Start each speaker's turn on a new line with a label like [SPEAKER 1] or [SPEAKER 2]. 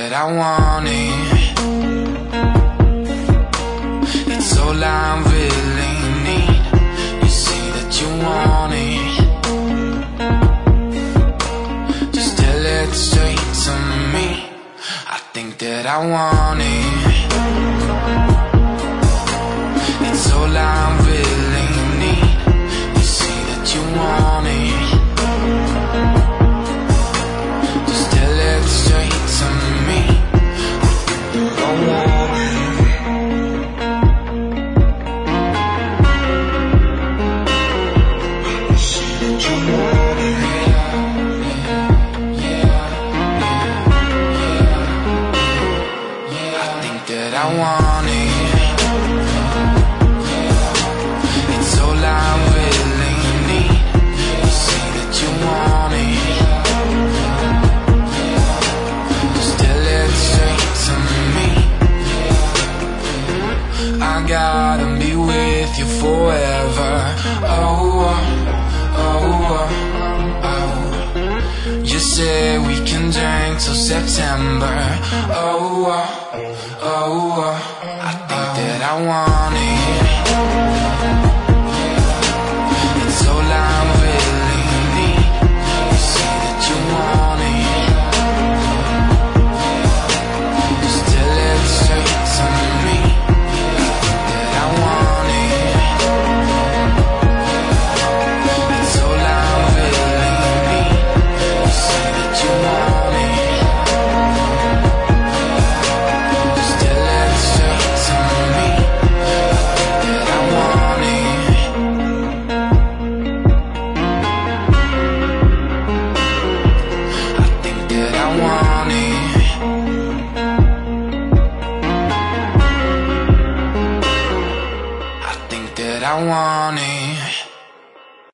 [SPEAKER 1] that I want it. It's all I really need. You say that you want it. Just tell it straight to me. I think that I want it. It's all I really need. You say that you want it. Just tell it straight to me. I want it. That I want it. It's all I really need. You say that you want it. Just tell it straight to me. I gotta be with you forever. Oh, oh, oh. You say we can drink till September. Oh, oh, I think that I want it. It's all I really need. You say that you want it. Just tell it straight to me. That I want it. It's all I really need. You say that you want it. I want it.